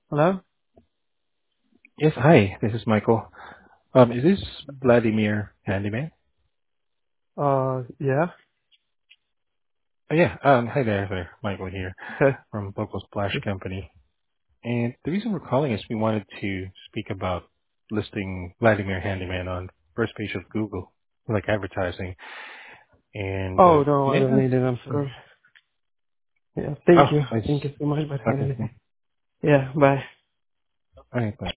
Hello? Yes, hi. This is Michael. Is this Vladimir Handyman? Yeah. Oh, yeah. Hi there, sir. Michael here Okay. from Local Splash Company. And the reason we're calling is we wanted to speak about listing Vladimir Handyman on first page of Google, like advertising. And Oh, no, I may I don't ask? need it. I'm sorry. Yeah. Thank Oh, you. I s Thank you so much, but I don't need it. okay. Yeah. Bye. All right.